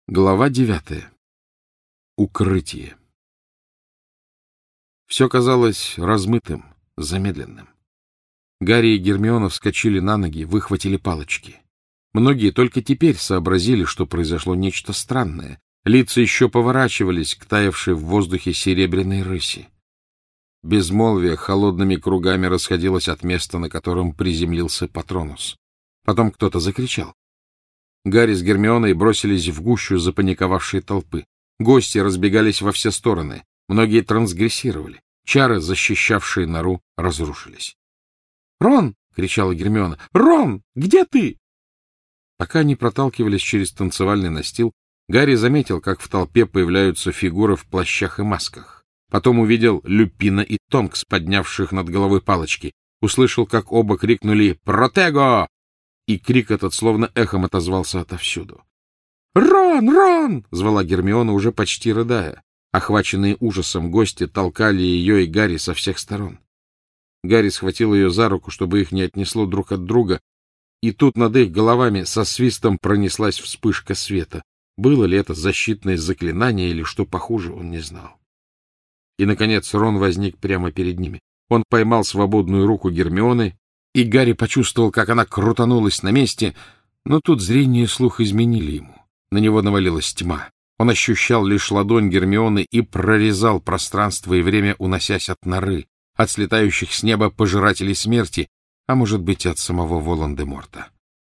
Глава 9. Укрытие. Все казалось размытым, замедленным. Гарри и Гермиона вскочили на ноги, выхватили палочки. Многие только теперь сообразили, что произошло нечто странное. Лица еще поворачивались к таявшей в воздухе серебряной рыси. Безмолвие холодными кругами расходилось от места, на котором приземлился Патронус. Потом кто-то закричал. Гарри с Гермионой бросились в гущу запаниковавшей толпы. Гости разбегались во все стороны. Многие трансгрессировали. Чары, защищавшие нору, разрушились. «Рон!» — кричала Гермиона. «Рон! Где ты?» Пока они проталкивались через танцевальный настил, Гарри заметил, как в толпе появляются фигуры в плащах и масках. Потом увидел Люпина и Тонкс, поднявших над головой палочки. Услышал, как оба крикнули «Протего!» И крик этот словно эхом отозвался отовсюду. «Рон! Рон!» — звала Гермиона, уже почти рыдая. Охваченные ужасом гости толкали ее и Гарри со всех сторон. Гарри схватил ее за руку, чтобы их не отнесло друг от друга, и тут над их головами со свистом пронеслась вспышка света. Было ли это защитное заклинание или что похуже, он не знал. И, наконец, Рон возник прямо перед ними. Он поймал свободную руку Гермионы, и Гарри почувствовал, как она крутанулась на месте, но тут зрение и слух изменили ему. На него навалилась тьма. Он ощущал лишь ладонь Гермионы и прорезал пространство и время, уносясь от норы, от слетающих с неба пожирателей смерти, а может быть, от самого Волан-де-Морта.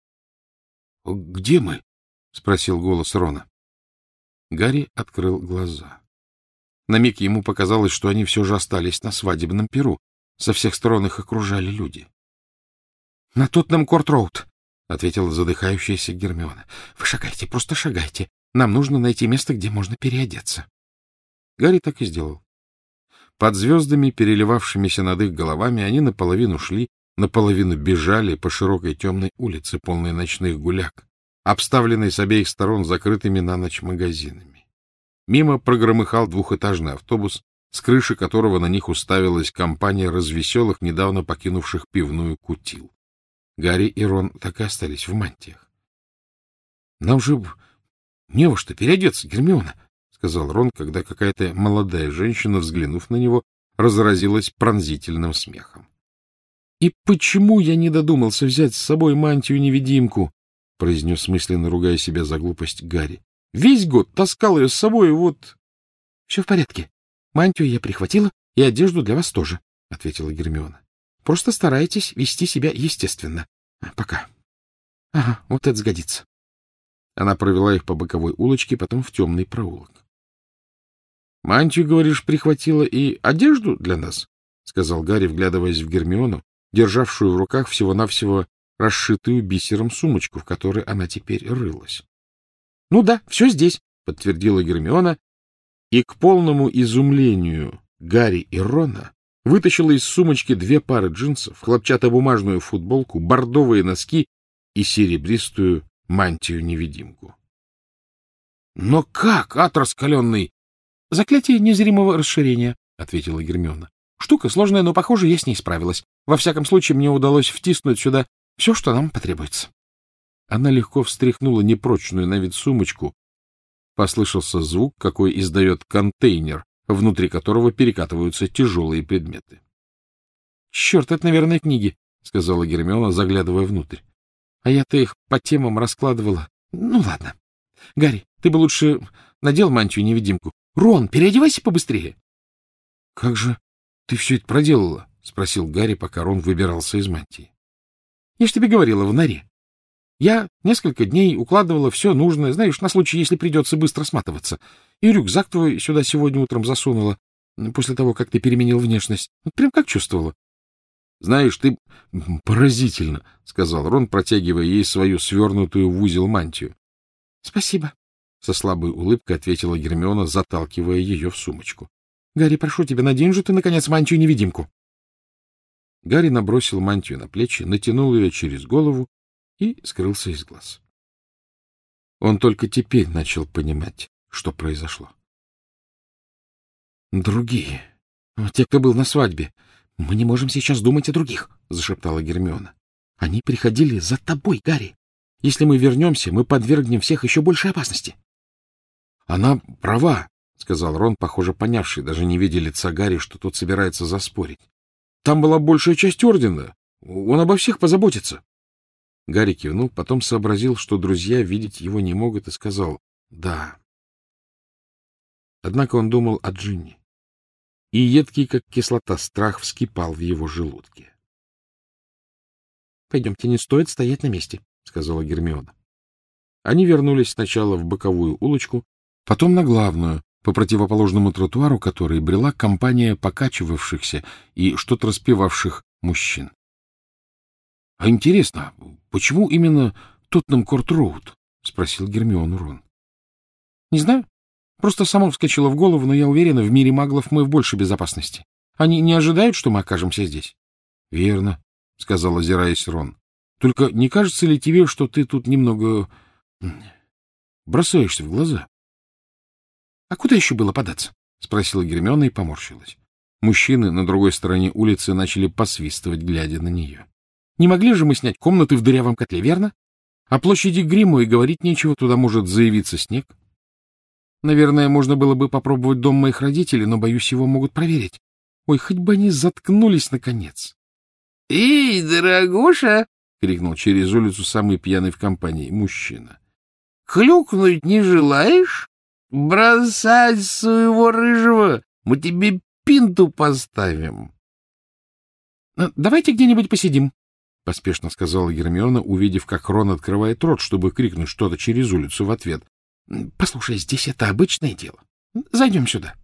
— Где мы? — спросил голос Рона. Гарри открыл глаза. На миг ему показалось, что они все же остались на свадебном пиру. Со всех сторон их окружали люди. — На Тоттенхэм Корт-роуд, — ответила задыхающаяся Гермиона. — Вы шагайте, просто шагайте. Нам нужно найти место, где можно переодеться. Гарри так и сделал. Под звездами, переливавшимися над их головами, они наполовину шли, наполовину бежали по широкой темной улице, полной ночных гуляк, обставленной с обеих сторон закрытыми на ночь магазинами. Мимо прогромыхал двухэтажный автобус, с крыши которого на них уставилась компания развеселых, недавно покинувших пивную Кутил. Гарри и Рон так и остались в мантиях. — Нам же не во что переодеться, Гермиона, — сказал Рон, когда какая-то молодая женщина, взглянув на него, разразилась пронзительным смехом. — И почему я не додумался взять с собой мантию-невидимку? — произнес мысленно, ругая себя за глупость Гарри. — Весь год таскал ее с собой, и вот... — Все в порядке. Мантию я прихватила, и одежду для вас тоже, — ответила Гермиона. — Просто старайтесь вести себя естественно. Пока. Ага, вот это сгодится. Она провела их по боковой улочке, потом в темный проулок. — Мантию, говоришь, прихватила и одежду для нас? — сказал Гарри, вглядываясь в Гермиону, державшую в руках всего-навсего расшитую бисером сумочку, в которой она теперь рылась. — Ну да, все здесь, — подтвердила Гермиона, и к полному изумлению Гарри и Рона вытащила из сумочки 2 пары джинсов, хлопчатобумажную футболку, бордовые носки и серебристую мантию-невидимку. — Но как, ад раскаленный? — Заклятие незримого расширения, — ответила Гермиона. — Штука сложная, но, похоже, я с ней справилась. Во всяком случае, мне удалось втиснуть сюда все, что нам потребуется. Она легко встряхнула непрочную на вид сумочку. Послышался звук, какой издает контейнер, внутри которого перекатываются тяжелые предметы. — Черт, это, наверное, книги, — сказала Гермиона, заглядывая внутрь. — А я-то их по темам раскладывала. Ну, ладно. Гарри, ты бы лучше надел мантию-невидимку. Рон, переодевайся побыстрее. — Как же ты все это проделала? — спросил Гарри, пока Рон выбирался из мантии. — Я ж тебе говорила, в норе. Я несколько дней укладывала все нужное, знаешь, на случай, если придется быстро сматываться. И рюкзак твой сюда сегодня утром засунула, после того, как ты переменил внешность. Прям как чувствовала. — Знаешь, ты поразительно, — сказал Рон, протягивая ей свою свернутую в узел мантию. — Спасибо, — со слабой улыбкой ответила Гермиона, заталкивая ее в сумочку. — Гарри, прошу тебя, надень же ты, наконец, мантию-невидимку. Гарри набросил мантию на плечи, натянул ее через голову и скрылся из глаз. Он только теперь начал понимать, что произошло. — Другие, те, кто был на свадьбе. Мы не можем сейчас думать о других, — зашептала Гермиона. — Они приходили за тобой, Гарри. Если мы вернемся, мы подвергнем всех еще большей опасности. Она права, — сказал Рон, похоже, понявший, даже не видя лица Гарри, что тот собирается заспорить. — Там была большая часть ордена. Он обо всех позаботится. Гарри кивнул, потом сообразил, что друзья видеть его не могут, и сказал «да». Однако он думал о Джинни, и едкий, как кислота, страх вскипал в его желудке. — Пойдемте, не стоит стоять на месте, — сказала Гермиона. Они вернулись сначала в боковую улочку, потом на главную, по противоположному тротуару которой брела компания покачивавшихся и что-то распевавших мужчин. — А интересно, почему именно Тоттенхам-Корт-Роуд? — спросил Гермиону Рон. — Не знаю. Просто само вскочило в голову, но я уверена, в мире маглов мы в большей безопасности. Они не ожидают, что мы окажемся здесь? — Верно, — сказал, озираясь Рон. — Только не кажется ли тебе, что ты тут немного бросаешься в глаза? — А куда еще было податься? — спросила Гермиона и поморщилась. Мужчины на другой стороне улицы начали посвистывать, глядя на нее. — Не могли же мы снять комнаты в дырявом котле, верно? О площади Гриммо и говорить нечего, туда может заявиться снег. Наверное, можно было бы попробовать дом моих родителей, но, боюсь, его могут проверить. Ой, хоть бы они заткнулись, наконец. — Эй, дорогуша! — крикнул через улицу самый пьяный в компании мужчина. — Хлюкнуть не желаешь? Бросать своего рыжего! Мы тебе пинту поставим. — Давайте где-нибудь посидим, — поспешно сказала Гермиона, увидев, как Рон открывает рот, чтобы крикнуть что-то через улицу в ответ. — Послушай, здесь это обычное дело. Зайдем сюда.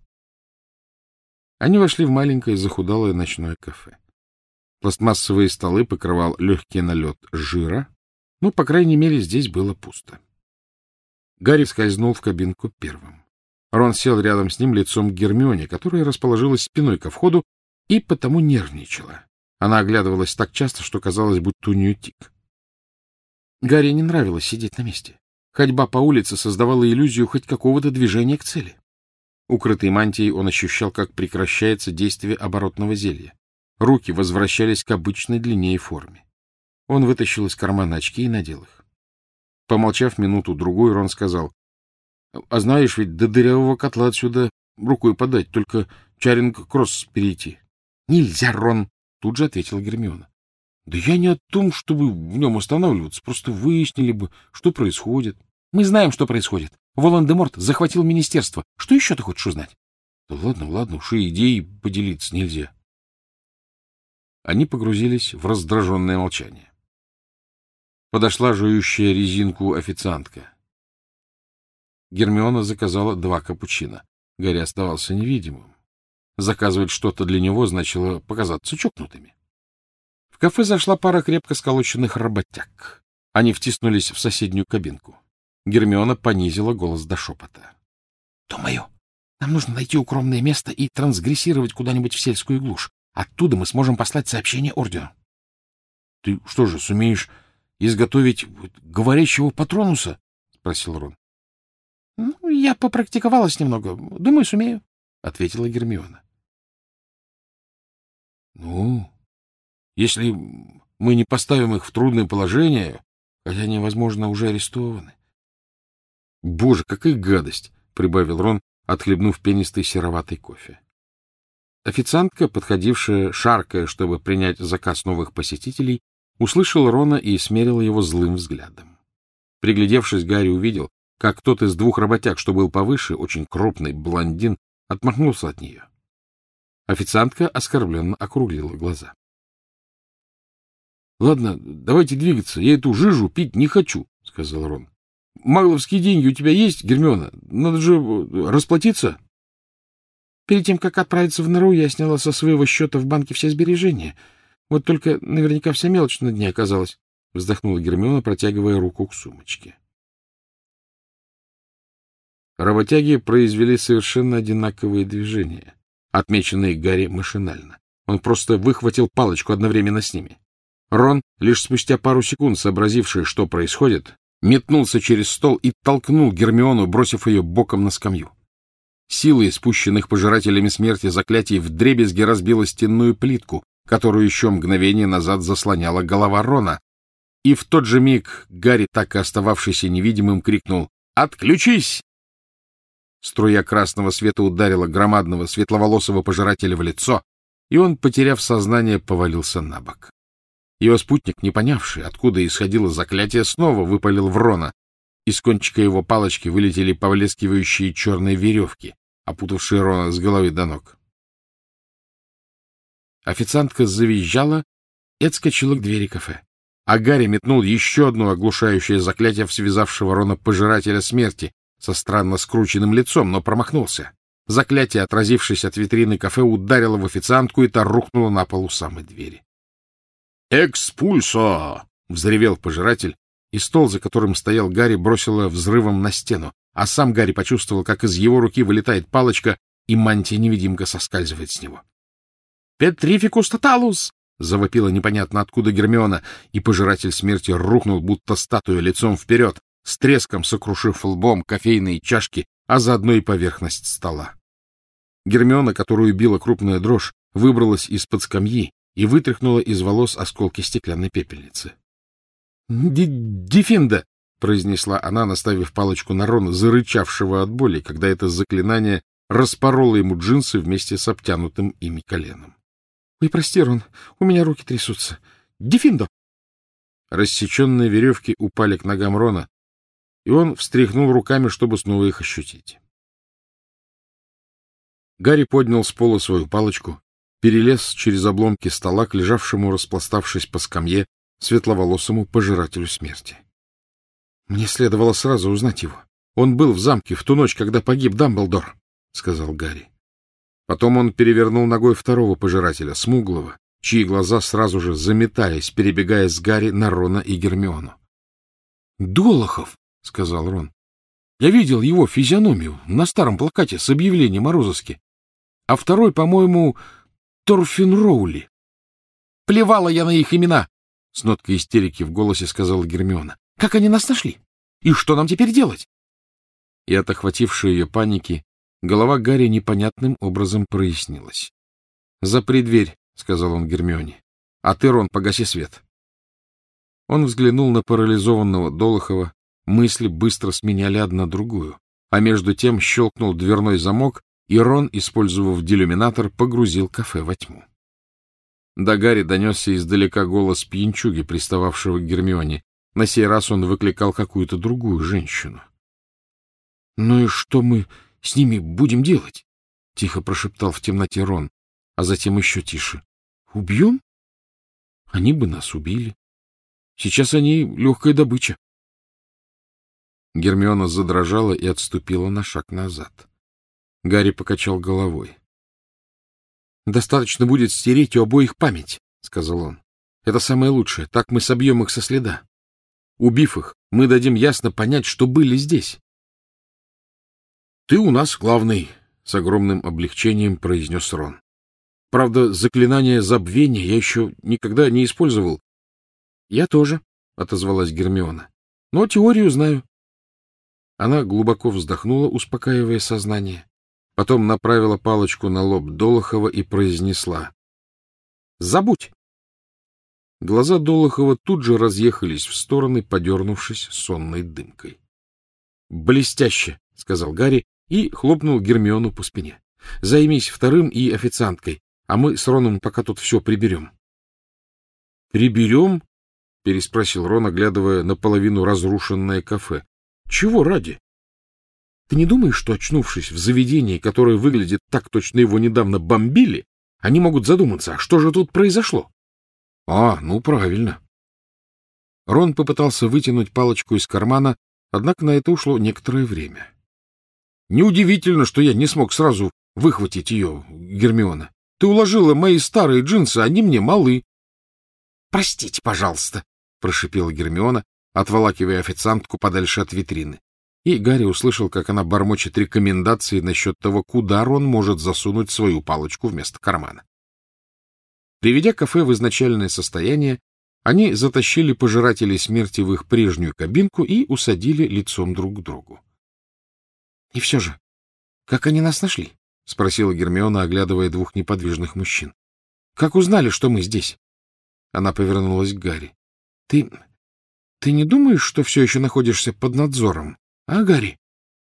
Они вошли в маленькое захудалое ночное кафе. Пластмассовые столы покрывал легкий налет жира, но, по крайней мере, здесь было пусто. Гарри скользнул в кабинку первым. Рон сел рядом с ним лицом к Гермионе, которая расположилась спиной ко входу и потому нервничала. Она оглядывалась так часто, что казалось, будто у нее тик. Гарри не нравилось сидеть на месте. Ходьба по улице создавала иллюзию хоть какого-то движения к цели. Укрытый мантией он ощущал, как прекращается действие оборотного зелья. Руки возвращались к обычной длине и форме. Он вытащил из кармана очки и надел их. Помолчав минуту-другую, Рон сказал: — А знаешь, ведь до дырявого котла отсюда рукой подать, только Чаринг-Кросс перейти. — Нельзя, Рон! — тут же ответила Гермиона. — Да я не о том, чтобы в нем останавливаться, просто выяснили бы, что происходит. — Мы знаем, что происходит. Волан-де-Морт захватил министерство. Что еще ты хочешь узнать? — Да ладно, уж и идеей поделиться нельзя. Они погрузились в раздраженное молчание. Подошла жующая резинку официантка. Гермиона заказала 2 капучино. Гарри оставался невидимым. Заказывать что-то для него значило показаться чокнутыми. В кафе зашла пара крепко сколоченных работяг. Они втиснулись в соседнюю кабинку. Гермиона понизила голос до шепота. — Думаю, нам нужно найти укромное место и трансгрессировать куда-нибудь в сельскую глушь. Оттуда мы сможем послать сообщение ордену. — Ты что же, сумеешь изготовить говорящего Патронуса? — спросил Рон. — Ну, я попрактиковалась немного. Думаю, сумею, — ответила Гермиона. — Ну, если мы не поставим их в трудное положение, хотя они, возможно, уже арестованы. — Боже, какая гадость! — прибавил Рон, отхлебнув пенистый сероватый кофе. Официантка, подходившая, шаркая, чтобы принять заказ новых посетителей, услышала Рона и смерила его злым взглядом. Приглядевшись, Гарри увидел, как тот из 2 работяг, что был повыше, очень крупный блондин, отмахнулся от нее. Официантка оскорбленно округлила глаза. — Ладно, давайте двигаться, я эту жижу пить не хочу, — сказал Рон. — Магловские деньги у тебя есть, Гермиона? Надо же расплатиться. Перед тем, как отправиться в нору, я сняла со своего счета в банке все сбережения. Вот только наверняка вся мелочь на дне оказалась, — вздохнула Гермиона, протягивая руку к сумочке. Работяги произвели совершенно одинаковые движения, отмеченные Гарри машинально. Он просто выхватил палочку одновременно с ними. Рон, лишь спустя пару секунд сообразивший, что происходит, метнулся через стол и толкнул Гермиону, бросив ее боком на скамью. Силой спущенных пожирателями смерти заклятий вдребезги разбила стенную плитку, которую еще мгновение назад заслоняла голова Рона. И в тот же миг Гарри, так и остававшийся невидимым, крикнул: «Отключись!» Струя красного света ударила громадного светловолосого пожирателя в лицо, и он, потеряв сознание, повалился на бок. Его спутник, не понявший, откуда исходило заклятие, снова выпалил в Рона. Из кончика его палочки вылетели повлескивающие черные веревки, опутавшие Рона с головы до ног. Официантка завизжала и отскочила к двери кафе. А Гарри метнул еще одно оглушающее заклятие в связавшего Рона пожирателя смерти со странно скрученным лицом, но промахнулся. Заклятие, отразившись от витрины кафе, ударило в официантку, и та рухнула на пол у самой двери. «Экспульсо!» — взревел пожиратель, и стол, за которым стоял Гарри, бросило взрывом на стену, а сам Гарри почувствовал, как из его руки вылетает палочка, и мантия-невидимка соскальзывает с него. «Петрификус тоталус!» — завопила непонятно откуда Гермиона, и пожиратель смерти рухнул, будто статуя, лицом вперед, с треском сокрушив лбом кофейные чашки, а заодно и поверхность стола. Гермиона, которую била крупная дрожь, выбралась из-под скамьи и вытряхнула из волос осколки стеклянной пепельницы. «Дефинда!» — произнесла она, наставив палочку на Рона, зарычавшего от боли, когда это заклинание распороло ему джинсы вместе с обтянутым ими коленом. — Ой, прости, Рон, у меня руки трясутся. Дефиндо! Рассеченные веревки упали к ногам Рона, и он встряхнул руками, чтобы снова их ощутить. Гарри поднял с пола свою палочку, перелез через обломки стола к лежавшему, распластавшись по скамье, светловолосому пожирателю смерти. — Мне следовало сразу узнать его. Он был в замке в ту ночь, когда погиб Дамблдор, — сказал Гарри. Потом он перевернул ногой второго пожирателя, смуглого, чьи глаза сразу же заметались, перебегая с Гарри на Рона и Гермиону. — Долохов, — сказал Рон. — Я видел его физиономию на старом плакате с объявлением о розыске. А второй, по-моему, Торфин Роули. — Плевала я на их имена! — с ноткой истерики в голосе сказала Гермиона. — Как они нас нашли? И что нам теперь делать? И от охватившей ее паники голова Гарри непонятным образом прояснилась. — Запри дверь, — сказал он Гермионе. — А ты, Рон, погаси свет. Он взглянул на парализованного Долохова. Мысли быстро сменяли одна другую, а между тем щелкнул дверной замок, и Рон, использовав делюминатор, погрузил кафе во тьму. До Гарри донесся издалека голос пьянчуги, пристававшего к Гермионе. На сей раз он выкликал какую-то другую женщину. — Ну и что мы с ними будем делать? — тихо прошептал в темноте Рон, а затем еще тише. — Убьем? Они бы нас убили. Сейчас они легкая добыча. Гермиона задрожала и отступила на шаг назад. Гарри покачал головой. — Достаточно будет стереть у обоих память, — сказал он. — Это самое лучшее, так мы собьем их со следа. Убив их, мы дадим ясно понять, что были здесь. — Ты у нас главный, — с огромным облегчением произнес Рон. — Правда, заклинание забвения я еще никогда не использовал. — Я тоже, — отозвалась Гермиона. — Но теорию знаю. Она глубоко вздохнула, успокаивая сознание. Потом направила палочку на лоб Долохова и произнесла: — Забудь! Глаза Долохова тут же разъехались в стороны, подернувшись сонной дымкой. — Блестяще! — сказал Гарри и хлопнул Гермиону по спине. — Займись вторым и официанткой, а мы с Роном пока тут все приберем. — Приберем? — переспросил Рон, оглядывая наполовину разрушенное кафе. — Чего ради? Ты не думаешь, что, очнувшись в заведении, которое выглядит так, точно его недавно бомбили, они могут задуматься, а что же тут произошло? — ну правильно. Рон попытался вытянуть палочку из кармана, однако на это ушло некоторое время. — Неудивительно, что я не смог сразу выхватить ее, Гермиона. Ты уложила мои старые джинсы, они мне малы. — Простите, пожалуйста, — прошипела Гермиона, отволакивая официантку подальше от витрины. И Гарри услышал, как она бормочет рекомендации насчет того, куда Рон может засунуть свою палочку вместо кармана. Приведя кафе в изначальное состояние, они затащили пожирателей смерти в их прежнюю кабинку и усадили лицом друг к другу. — И все же, как они нас нашли? — спросила Гермиона, оглядывая двух неподвижных мужчин. — Как узнали, что мы здесь? Она повернулась к Гарри. — Ты не думаешь, что все еще находишься под надзором? — А, Гарри?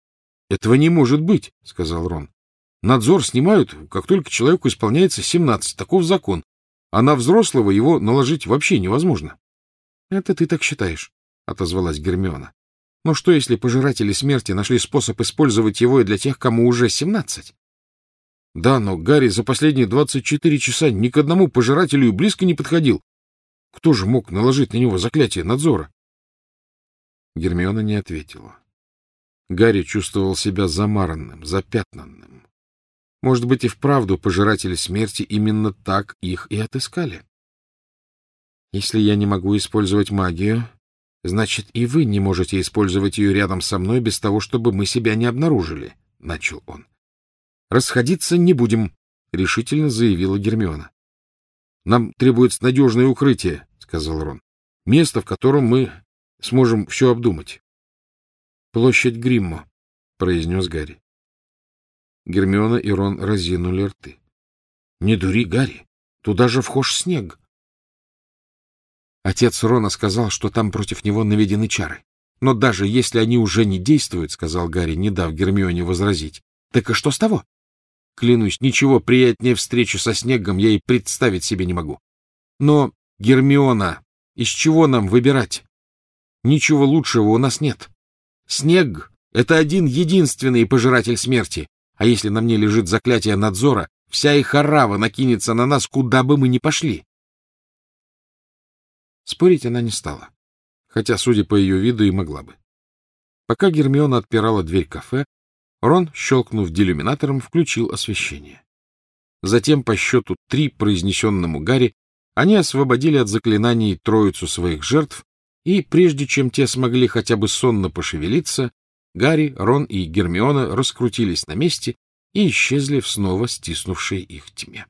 Этого не может быть, — сказал Рон. Надзор снимают, как только человеку исполняется 17. Таков закон. А на взрослого его наложить вообще невозможно. — Это ты так считаешь, — отозвалась Гермиона. — Но что, если пожиратели смерти нашли способ использовать его и для тех, кому уже 17? — Да, но Гарри за последние 24 часа ни к одному пожирателю и близко не подходил. Кто же мог наложить на него заклятие надзора? Гермиона не ответила. Гарри чувствовал себя замаранным, запятнанным. Может быть, и вправду пожиратели смерти именно так их и отыскали. — Если я не могу использовать магию, значит, и вы не можете использовать ее рядом со мной без того, чтобы мы себя не обнаружили, — начал он. — Расходиться не будем, — решительно заявила Гермиона. — Нам требуется надежное укрытие, — сказал Рон. — Место, в котором мы сможем все обдумать. — Площадь Гриммо, — произнес Гарри. Гермиона и Рон разинули рты. — Не дури, Гарри, туда же вхож снег. Отец Рона сказал, что там против него наведены чары. Но даже если они уже не действуют, — сказал Гарри, не дав Гермионе возразить, — так и что с того? Клянусь, ничего приятнее встречи со снегом я и представить себе не могу. Но, Гермиона, из чего нам выбирать? Ничего лучшего у нас нет. Снег — это один-единственный пожиратель смерти, а если на мне лежит заклятие надзора, вся их орава накинется на нас, куда бы мы ни пошли. Спорить она не стала, хотя, судя по ее виду, и могла бы. Пока Гермиона отпирала дверь кафе, Рон, щелкнув делюминатором, включил освещение. Затем, по счету 3, произнесенному Гарри, они освободили от заклинаний троицу своих жертв, и, прежде чем те смогли хотя бы сонно пошевелиться, Гарри, Рон и Гермиона раскрутились на месте и исчезли в снова стиснувшей их тьме.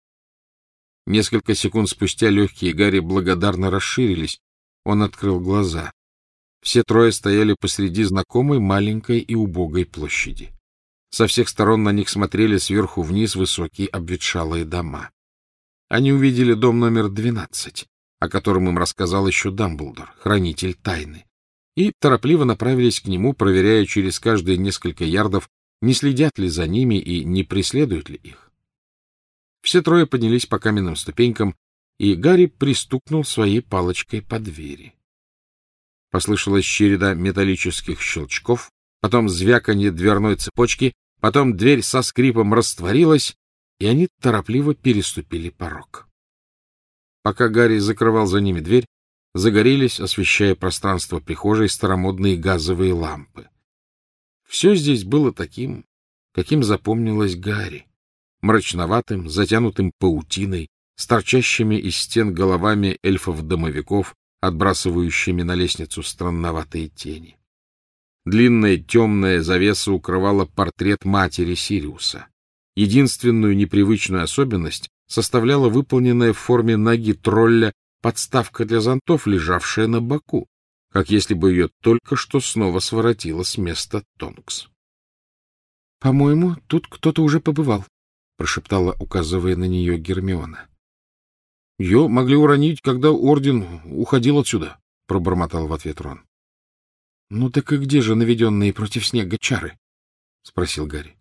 Несколько секунд спустя легкие Гарри благодарно расширились. Он открыл глаза. Все трое стояли посреди знакомой маленькой и убогой площади. Со всех сторон на них смотрели сверху вниз высокие обветшалые дома. Они увидели дом номер 12, о котором им рассказал еще Дамблдор, хранитель тайны, и торопливо направились к нему, проверяя через каждые несколько ярдов, не следят ли за ними и не преследуют ли их. Все трое поднялись по каменным ступенькам, и Гарри пристукнул своей палочкой по двери. Послышалась череда металлических щелчков, потом звяканье дверной цепочки, потом дверь со скрипом растворилась, и они торопливо переступили порог. Пока Гарри закрывал за ними дверь, загорелись, освещая пространство прихожей, старомодные газовые лампы. Все здесь было таким, каким запомнилось Гарри, мрачноватым, затянутым паутиной, с торчащими из стен головами эльфов-домовиков, отбрасывающими на лестницу странноватые тени. Длинная темная завеса укрывала портрет матери Сириуса. Единственную непривычную особенность составляла выполненная в форме ноги тролля подставка для зонтов, лежавшая на боку, как если бы ее только что снова своротила с места Тонкс. — По-моему, тут кто-то уже побывал, — прошептала, указывая на нее Гермиона. — Ее могли уронить, когда орден уходил отсюда, — пробормотал в ответ Рон. — Ну так и где же наведенные против снега чары? — спросил Гарри.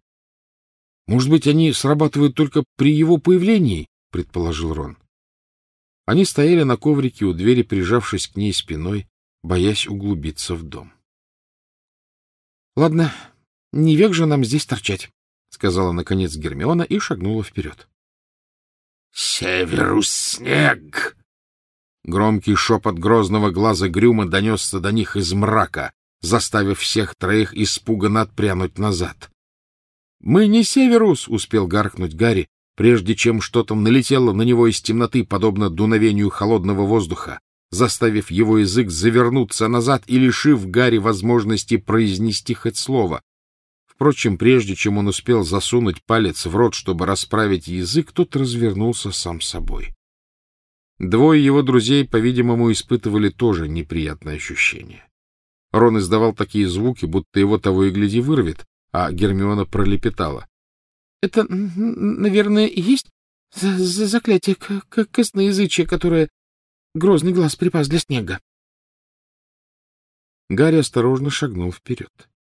— Может быть, они срабатывают только при его появлении, — предположил Рон. Они стояли на коврике у двери, прижавшись к ней спиной, боясь углубиться в дом. — Ладно, не век же нам здесь торчать, — сказала, наконец, Гермиона и шагнула вперед. — Северус снег! Громкий шепот грозного глаза Грюма донесся до них из мрака, заставив всех троих испуганно отпрянуть назад. — Мы не Северус! — успел гаркнуть Гарри, прежде чем что-то налетело на него из темноты, подобно дуновению холодного воздуха, заставив его язык завернуться назад и лишив Гарри возможности произнести хоть слово. Впрочем, прежде чем он успел засунуть палец в рот, чтобы расправить язык, тот развернулся сам собой. Двое его друзей, по-видимому, испытывали тоже неприятное ощущение. Рон издавал такие звуки, будто его того и гляди вырвет, а Гермиона пролепетала. — Это, наверное, и есть заклятие косноязычия, которое грозный глаз припас для снега. Гарри осторожно шагнул вперед.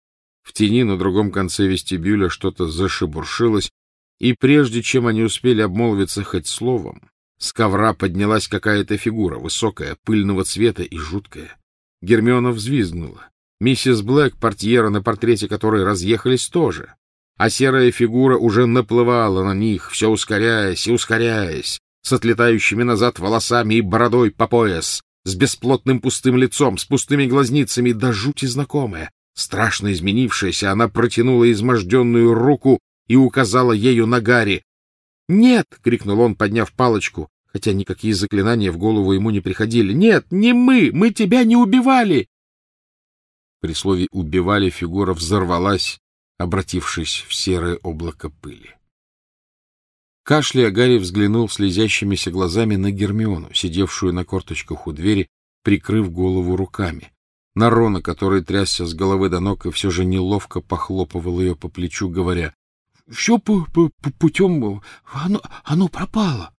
В тени на другом конце вестибюля что-то зашебуршилось, и прежде чем они успели обмолвиться хоть словом, с ковра поднялась какая-то фигура, высокая, пыльного цвета и жуткая. Гермиона взвизгнула. Миссис Блэк, портьера, на портрете которой разъехались, тоже. А серая фигура уже наплывала на них, все ускоряясь и ускоряясь, с отлетающими назад волосами и бородой по пояс, с бесплотным пустым лицом, с пустыми глазницами, до жути знакомая. Страшно изменившаяся, она протянула изможденную руку и указала ею на Гарри. «Нет!» — крикнул он, подняв палочку, хотя никакие заклинания в голову ему не приходили. «Нет, не мы! Мы тебя не убивали!» При слове «убивали» фигура взорвалась, обратившись в серое облако пыли. Кашляя, Гарри взглянул слезящимися глазами на Гермиону, сидевшую на корточках у двери, прикрыв голову руками, на Рона, который трясся с головы до ног и все же неловко похлопывал ее по плечу, говоря: — Все путем... Оно пропало.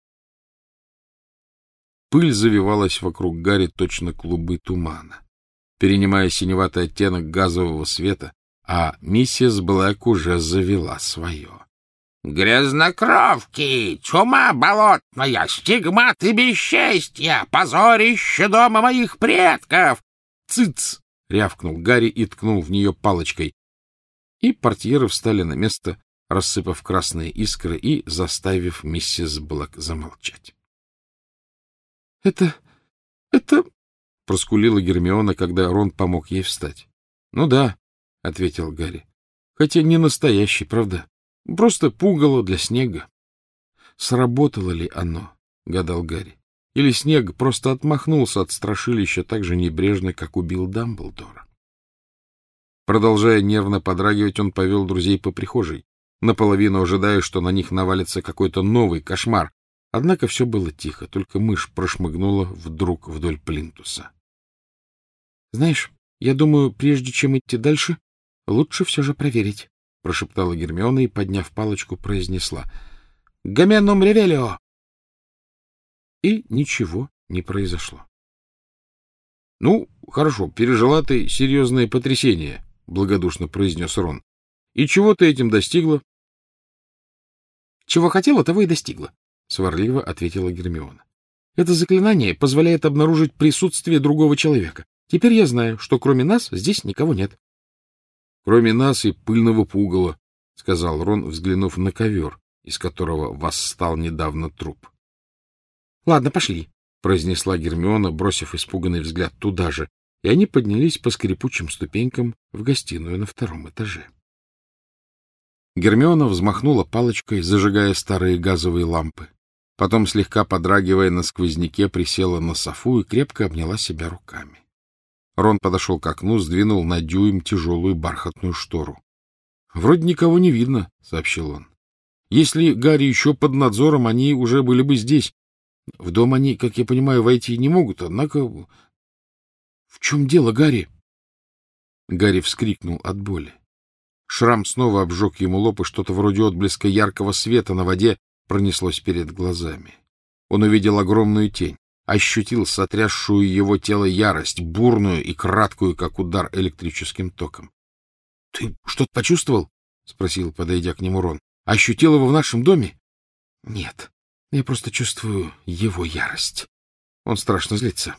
Пыль завивалась вокруг Гарри точно клубы тумана, перенимая синеватый оттенок газового света, а миссис Блэк уже завела свое. — Грязнокровки, чума болотная, стигматы бесчестья, позорище дома моих предков! — Цыц! — рявкнул Гарри и ткнул в нее палочкой. И портьеры встали на место, рассыпав красные искры и заставив миссис Блэк замолчать. — Это... — проскулила Гермиона, когда Рон помог ей встать. — Ну да, — ответил Гарри. — Хотя не настоящий, правда? Просто пугало для снега. Сработало ли оно, — гадал Гарри, — или снег просто отмахнулся от страшилища так же небрежно, как убил Дамблдора? Продолжая нервно подрагивать, он повел друзей по прихожей, наполовину ожидая, что на них навалится какой-то новый кошмар. Однако все было тихо, только мышь прошмыгнула вдруг вдоль плинтуса. — Знаешь, я думаю, прежде чем идти дальше, лучше все же проверить, — прошептала Гермиона и, подняв палочку, произнесла: — Гамменум ревелио! И ничего не произошло. — Ну, хорошо, пережила ты серьезное потрясение, — благодушно произнес Рон. — И чего ты этим достигла? — Чего хотела, того и достигла, — сварливо ответила Гермиона. — Это заклинание позволяет обнаружить присутствие другого человека. Теперь я знаю, что кроме нас здесь никого нет. — Кроме нас и пыльного пугала, — сказал Рон, взглянув на ковер, из которого восстал недавно труп. — Ладно, пошли, — произнесла Гермиона, бросив испуганный взгляд туда же, и они поднялись по скрипучим ступенькам в гостиную на втором этаже. Гермиона взмахнула палочкой, зажигая старые газовые лампы. Потом, слегка подрагивая на сквозняке, присела на софу и крепко обняла себя руками. Рон подошел к окну, сдвинул на дюйм тяжелую бархатную штору. — Вроде никого не видно, — сообщил он. — Если Гарри еще под надзором, они уже были бы здесь. В дом они, как я понимаю, войти не могут, однако... — В чем дело, Гарри? Гарри вскрикнул от боли. Шрам снова обжег ему лоб, и что-то вроде отблеска яркого света на воде пронеслось перед глазами. Он увидел огромную тень, ощутил сотрясшую его тело ярость, бурную и краткую, как удар электрическим током. — Ты что-то почувствовал? — спросил, подойдя к нему Рон. — Ощутил его в нашем доме? — Нет, я просто чувствую его ярость. Он страшно злится.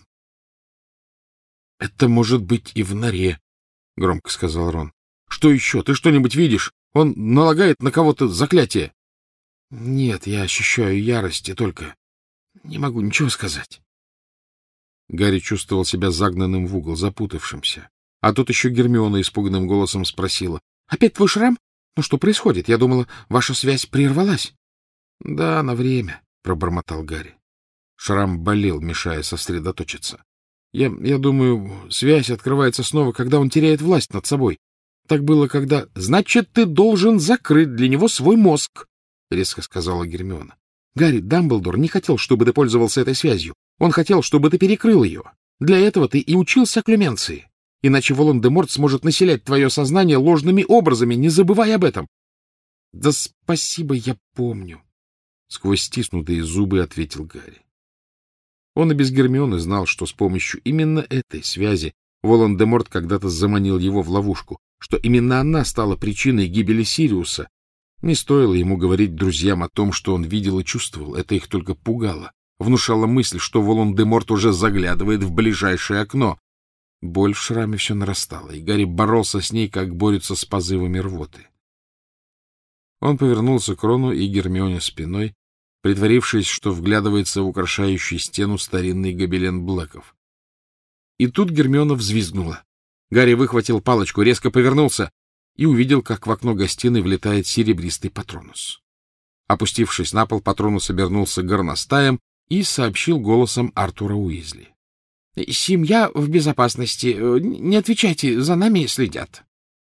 — Это может быть и в норе, — громко сказал Рон. — Что еще? Ты что-нибудь видишь? Он налагает на кого-то заклятие. — Нет, я ощущаю ярость, и только не могу ничего сказать. Гарри чувствовал себя загнанным в угол, запутавшимся. А тут еще Гермиона испуганным голосом спросила: — Опять твой шрам? Ну что происходит? Я думала, ваша связь прервалась. — Да, на время, — пробормотал Гарри. Шрам болел, мешая сосредоточиться. Я думаю, связь открывается снова, когда он теряет власть над собой. Так было, когда... — Значит, ты должен закрыть для него свой мозг, — резко сказала Гермиона. — Гарри, Дамблдор не хотел, чтобы ты пользовался этой связью. Он хотел, чтобы ты перекрыл ее. Для этого ты и учился окклюменции. Иначе Волан-де-Морт сможет населять твое сознание ложными образами, не забывай об этом. — Да спасибо, я помню, — сквозь стиснутые зубы ответил Гарри. Он и без Гермионы знал, что с помощью именно этой связи Волан-де-Морт когда-то заманил его в ловушку, что именно она стала причиной гибели Сириуса. Не стоило ему говорить друзьям о том, что он видел и чувствовал. Это их только пугало. Внушала мысль, что Волан-де-Морт уже заглядывает в ближайшее окно. Боль в шраме все нарастала, и Гарри боролся с ней, как борется с позывами рвоты. Он повернулся к Рону и Гермионе спиной, притворившись, что вглядывается в украшающий стену старинный гобелен Блэков. И тут Гермиона взвизгнула. Гарри выхватил палочку, резко повернулся и увидел, как в окно гостиной влетает серебристый Патронус. Опустившись на пол, Патронус обернулся горностаем и сообщил голосом Артура Уизли: — Семья в безопасности. Не отвечайте, за нами следят.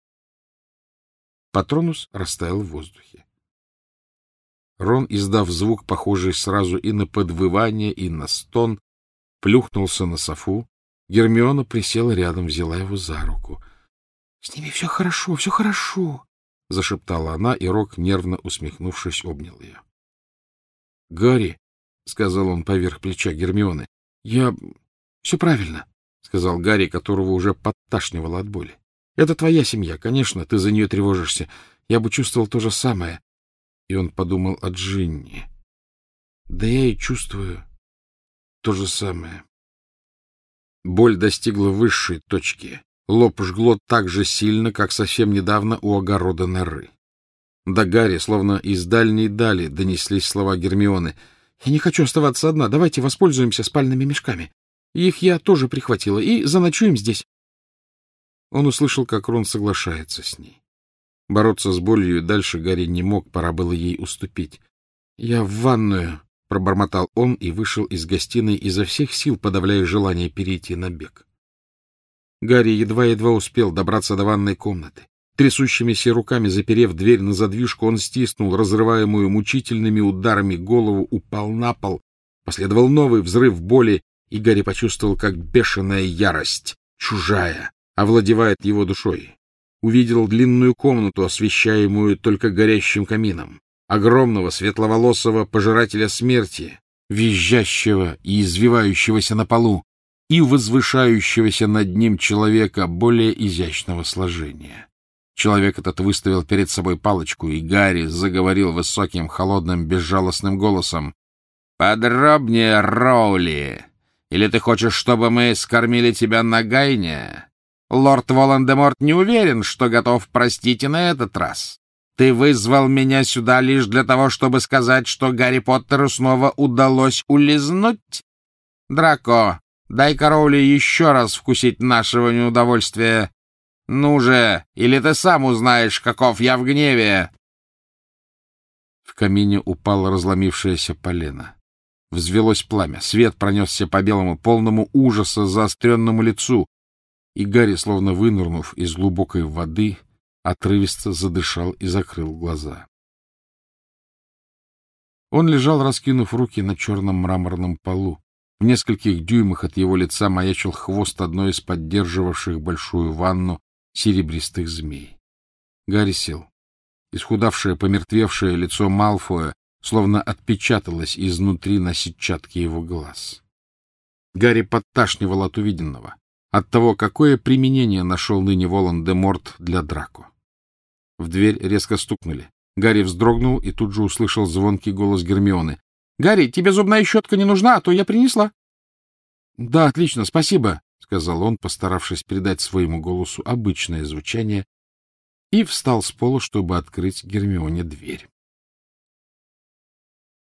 Патронус растаял в воздухе. Рон, издав звук, похожий сразу и на подвывание, и на стон, плюхнулся на софу. Гермиона присела рядом, взяла его за руку. — С ними все хорошо, — зашептала она, и Рок, нервно усмехнувшись, обнял ее. — Гарри, — сказал он поверх плеча Гермионы, — я... — Все правильно, — сказал Гарри, которого уже подташнивало от боли. — Это твоя семья, конечно, ты за нее тревожишься. Я бы чувствовал то же самое. И он подумал о Джинни. Да я и чувствую то же самое. Боль достигла высшей точки. Лоб жгло так же сильно, как совсем недавно у огорода норы. До Гарри, словно из дальней дали, донеслись слова Гермионы. — Я не хочу оставаться одна. Давайте воспользуемся спальными мешками. Их я тоже прихватила, и заночуем здесь. Он услышал, как Рон соглашается с ней. Бороться с болью дальше Гарри не мог, пора было ей уступить. — Я в ванную, — пробормотал он и вышел из гостиной, изо всех сил подавляя желание перейти на бег. Гарри едва-едва успел добраться до ванной комнаты. Трясущимися руками заперев дверь на задвижку, он стиснул разрываемую мучительными ударами голову, упал на пол. Последовал новый взрыв боли, и Гарри почувствовал, как бешеная ярость, чужая, овладевает его душой. Увидел длинную комнату, освещаемую только горящим камином, огромного светловолосого пожирателя смерти, визжащего и извивающегося на полу, и возвышающегося над ним человека более изящного сложения. Человек этот выставил перед собой палочку, и Гарри заговорил высоким, холодным, безжалостным голосом: — Подробнее, Роули! Или ты хочешь, чтобы мы скормили тебя на Гайне? Лорд Волан-де-Морт не уверен, что готов простить и на этот раз. Ты вызвал меня сюда лишь для того, чтобы сказать, что Гарри Поттеру снова удалось улизнуть? Драко, дай-ка Роули еще раз вкусить нашего неудовольствия. Ну же, или ты сам узнаешь, каков я в гневе. В камине упало разломившееся полено. Взвелось пламя, свет пронесся по белому, полному ужаса заостренному лицу, и Гарри, словно вынырнув из глубокой воды, отрывисто задышал и закрыл глаза. Он лежал, раскинув руки на черном мраморном полу. В нескольких дюймах от его лица маячил хвост одной из поддерживавших большую ванну серебристых змей. Гарри сел. Исхудавшее, помертвевшее лицо Малфоя словно отпечаталось изнутри на сетчатке его глаз. Гарри подташнивал от увиденного, от того, какое применение нашел ныне Волан-де-Морт для Драко. В дверь резко стукнули. Гарри вздрогнул и тут же услышал звонкий голос Гермионы. — Гарри, тебе зубная щетка не нужна, а то я принесла. — Да, отлично, спасибо, — сказал он, постаравшись придать своему голосу обычное звучание, и встал с пола, чтобы открыть Гермионе дверь.